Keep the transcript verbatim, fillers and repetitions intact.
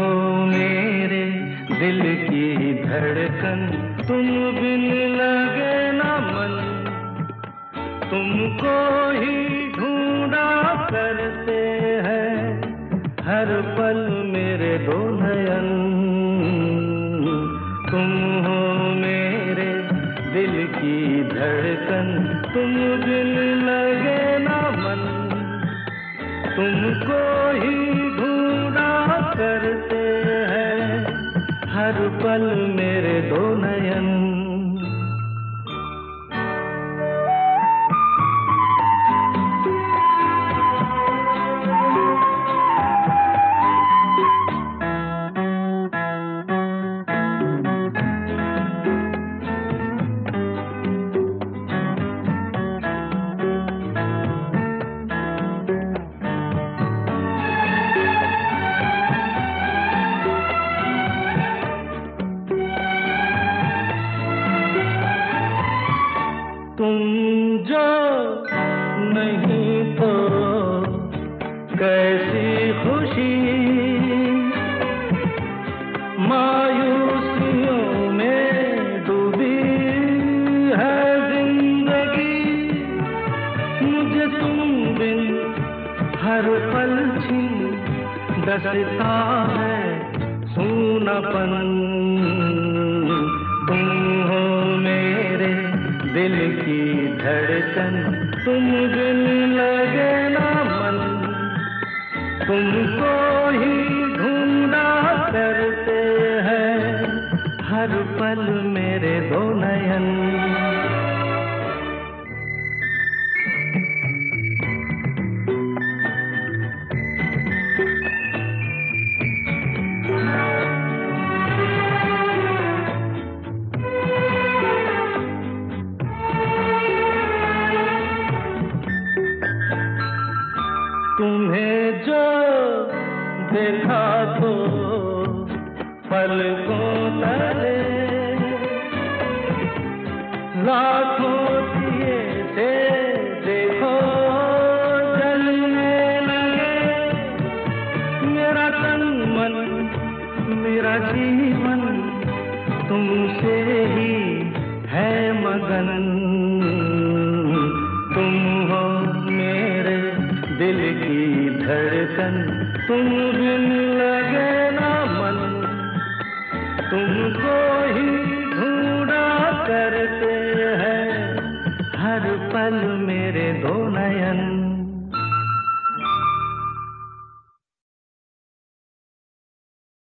हो मेरे दिल की धड़कन, तुम बिन लगे ना मन, तुमको ही ढूंढा करते हैं हर पल मेरे दो नयन। तुम हो मेरे दिल की धड़कन, तुम बिन लगे ना मन, तुमको ही ढूंढा करते हैं हर पल मेरे दो नयन। तुम जो नहीं तो कैसी खुशी, मायूसियों में डूबी है जिंदगी। मुझे तुम बिन हर पल छिन डसता है सूनापन। तुम हो मेरे दिल की धड़कन, तुम बिन लगे ना मन, तुमको ही ढूंढा करते हैं हर पल मेरे दो नयन। तुम्हें जो देखा तो पलकों तले लाखों दिए से देखो जलने लगे। मेरा तन मन मेरा जीवन तुमसे ही है मगन। तुम हो मेरे दिल की धड़कन, तुम बिन लगे ना मन, तुमको ही ढूंढा करते हैं हर पल मेरे दो नयन।